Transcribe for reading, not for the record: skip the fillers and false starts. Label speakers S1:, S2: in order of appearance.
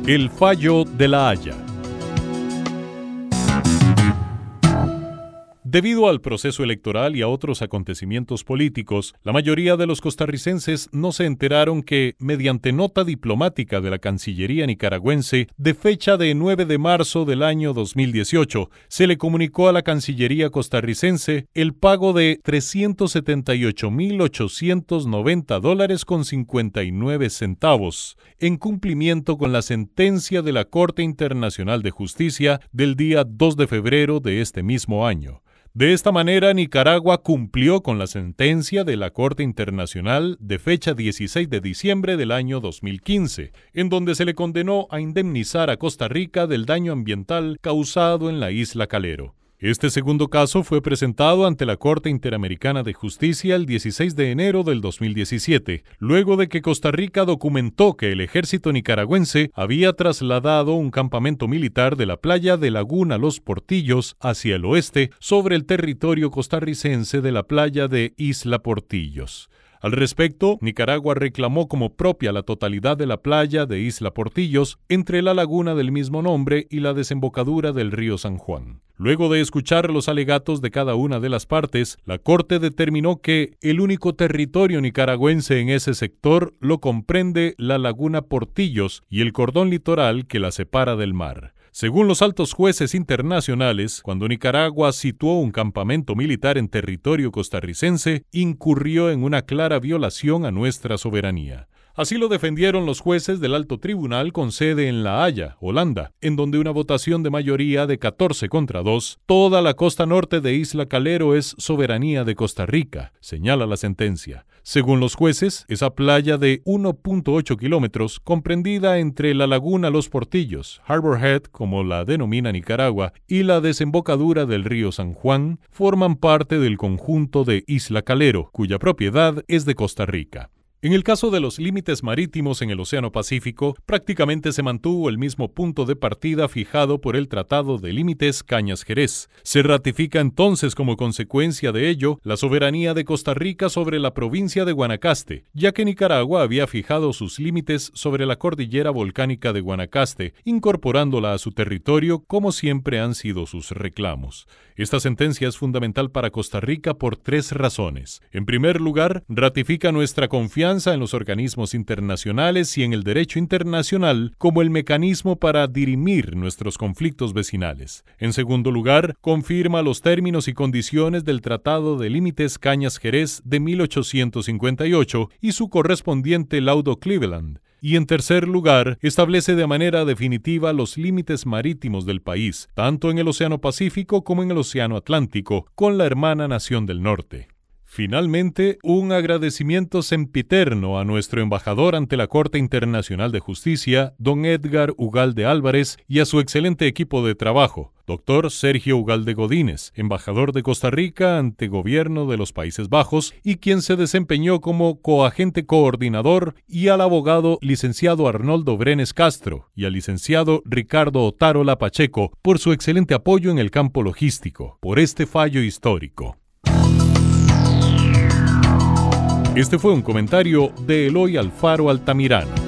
S1: El fallo de La Haya. Debido al proceso electoral y a otros acontecimientos políticos, la mayoría de los costarricenses no se enteraron que, mediante nota diplomática de la Cancillería nicaragüense de fecha de 9 de marzo del año 2018, se le comunicó a la Cancillería costarricense el pago de $378,890.59 en cumplimiento con la sentencia de la Corte Internacional de Justicia del día 2 de febrero de este mismo año. De esta manera, Nicaragua cumplió con la sentencia de la Corte Internacional de fecha 16 de diciembre del año 2015, en donde se le condenó a indemnizar a Costa Rica del daño ambiental causado en la isla Calero. Este segundo caso fue presentado ante la Corte Interamericana de Justicia el 16 de enero del 2017, luego de que Costa Rica documentó que el ejército nicaragüense había trasladado un campamento militar de la playa de Laguna Los Portillos hacia el oeste sobre el territorio costarricense de la playa de Isla Portillos. Al respecto, Nicaragua reclamó como propia la totalidad de la playa de Isla Portillos entre la laguna del mismo nombre y la desembocadura del río San Juan. Luego de escuchar los alegatos de cada una de las partes, la Corte determinó que el único territorio nicaragüense en ese sector lo comprende la laguna Portillos y el cordón litoral que la separa del mar. Según los altos jueces internacionales, cuando Nicaragua situó un campamento militar en territorio costarricense, incurrió en una clara violación a nuestra soberanía. Así lo defendieron los jueces del Alto Tribunal con sede en La Haya, Holanda, en donde una votación de mayoría de 14 contra 2, toda la costa norte de Isla Calero es soberanía de Costa Rica, señala la sentencia. Según los jueces, esa playa de 1.8 kilómetros, comprendida entre la laguna Los Portillos, Harbor Head, como la denomina Nicaragua, y la desembocadura del río San Juan, forman parte del conjunto de Isla Calero, cuya propiedad es de Costa Rica. En el caso de los límites marítimos en el Océano Pacífico, prácticamente se mantuvo el mismo punto de partida fijado por el Tratado de Límites Cañas-Jerez. Se ratifica entonces como consecuencia de ello la soberanía de Costa Rica sobre la provincia de Guanacaste, ya que Nicaragua había fijado sus límites sobre la cordillera volcánica de Guanacaste, incorporándola a su territorio como siempre han sido sus reclamos. Esta sentencia es fundamental para Costa Rica por 3 razones. En primer lugar, ratifica nuestra confianza en los organismos internacionales y en el derecho internacional como el mecanismo para dirimir nuestros conflictos vecinales. En segundo lugar, confirma los términos y condiciones del Tratado de Límites Cañas-Jerez de 1858 y su correspondiente laudo Cleveland. Y en tercer lugar, establece de manera definitiva los límites marítimos del país, tanto en el Océano Pacífico como en el Océano Atlántico, con la hermana nación del norte. Finalmente, un agradecimiento sempiterno a nuestro embajador ante la Corte Internacional de Justicia, don Edgar Ugalde Álvarez, y a su excelente equipo de trabajo, Dr. Sergio Ugalde Godínez, embajador de Costa Rica ante Gobierno de los Países Bajos y quien se desempeñó como coagente coordinador, y al abogado licenciado Arnoldo Brenes Castro y al licenciado Ricardo Otárola Pacheco por su excelente apoyo en el campo logístico, por este fallo histórico. Este fue un comentario de Eloy Alfaro Altamirano.